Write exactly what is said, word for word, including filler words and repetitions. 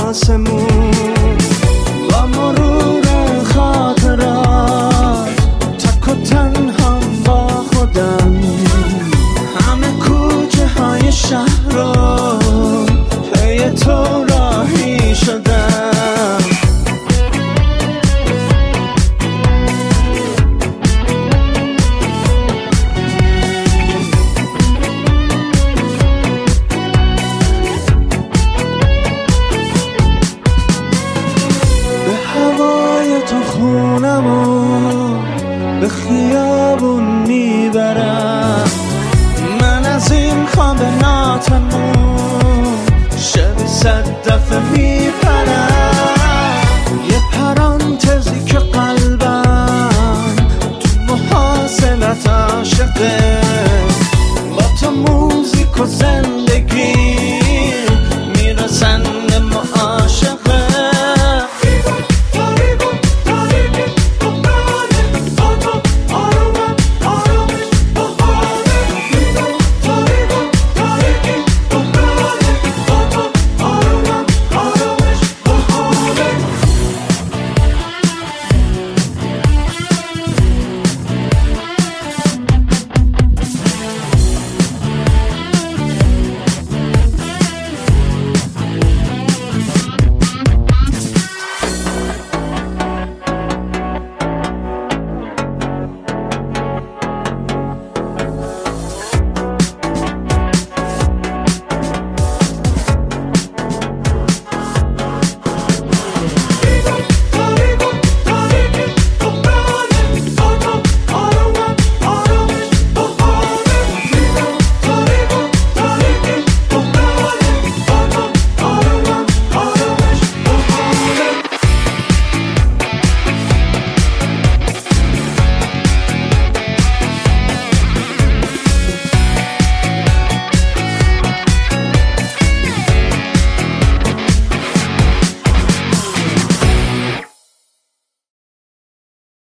آسمون با مرور خاطرات تک و تنها با خودم همه کوچه های شهر رو پی تو راهی شدم. تو خونمو به خیابون میبرم، من از این خواب ناتمون شب صد دفعه می